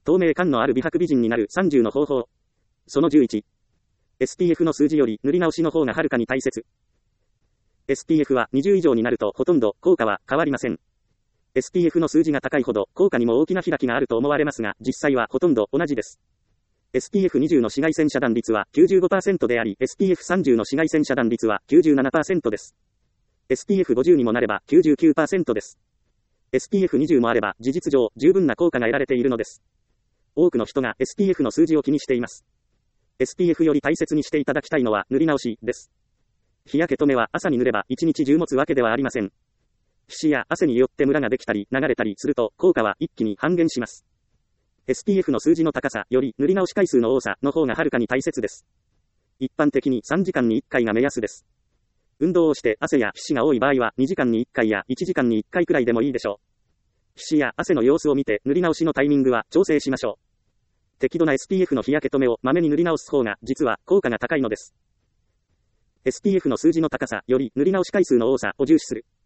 透明感のある美白美人になる30の方法。その11。SPF の数字より塗り直しの方がはるかに大切。SPF は20以上になるとほとんど効果は変わりません。SPF の数字が高いほど効果にも大きな開きがあると思われますが、実際はほとんど同じです。SPF20 の紫外線遮断率は 95% であり、SPF30 の紫外線遮断率は 97% です。SPF50 にもなれば 99% です。SPF20 もあれば事実上十分な効果が得られているのです。多くの人が SPF の数字を気にしています。SPF より大切にしていただきたいのは塗り直しです。日焼け止めは朝に塗れば一日中持つわけではありません。皮脂や汗によってムラができたり流れたりすると効果は一気に半減します。SPF の数字の高さより塗り直し回数の多さの方がはるかに大切です。一般的に3時間に1回が目安です。運動をして汗や皮脂が多い場合は2時間に1回や1時間に1回くらいでもいいでしょう。皮脂や汗の様子を見て塗り直しのタイミングは調整しましょう。適度な SPF の日焼け止めをまめに塗り直す方が実は効果が高いのです。SPF の数字の高さより塗り直し回数の多さを重視する。